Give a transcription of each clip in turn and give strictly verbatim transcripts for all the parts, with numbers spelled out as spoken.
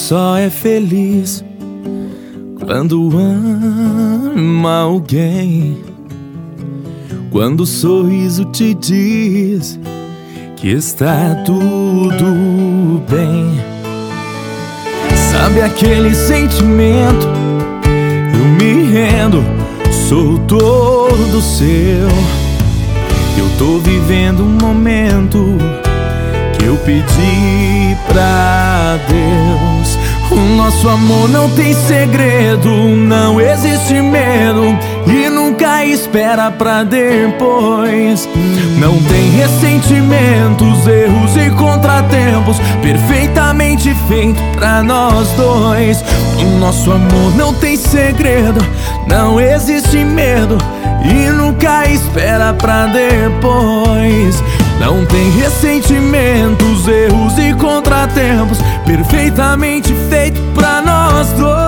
só é feliz quando ama alguém, quando o sorriso te diz que está tudo bem. Sabe aquele sentimento? Eu me rendo, sou todo seu. Eu tô vivendo um momento que eu pedi pra Deus. O nosso amor não tem segredo, não existe medo e nunca espera pra depois. Não tem ressentimentos, erros e contratempos, perfeitamente feito pra nós dois. O nosso amor não tem segredo, não existe medo e nunca espera pra depois. Não tem ressentimentos, erros e contratempos, perfeitamente feito pra nós dois.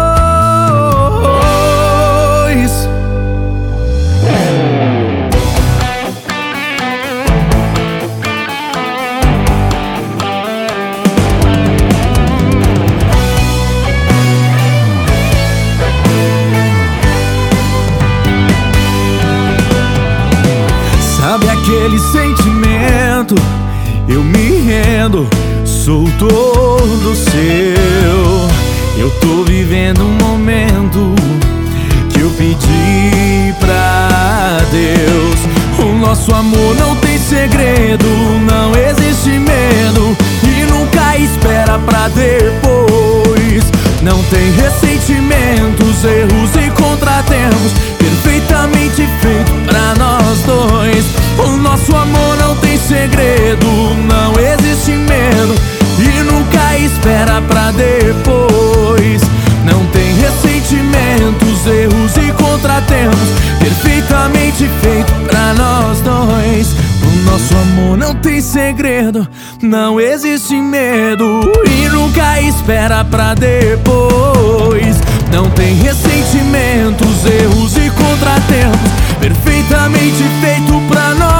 Sabe aquele sentimento? Eu me rendo, sou todo seu. Eu tô vivendo um momento que eu pedi pra Deus. O nosso amor não tem segredo, não existe medo e nunca espera pra depois. Não tem ressentimentos, erros e contratempos, perfeitamente feito pra nós dois. O nosso amor não tem segredo, não existe medo e nunca espera pra depois. Não tem ressentimentos, erros e contratempos, perfeitamente feito pra nós dois. O nosso amor não tem segredo, não existe medo e nunca espera pra depois. Não tem ressentimentos, erros e contratempos, perfeitamente feito pra nós.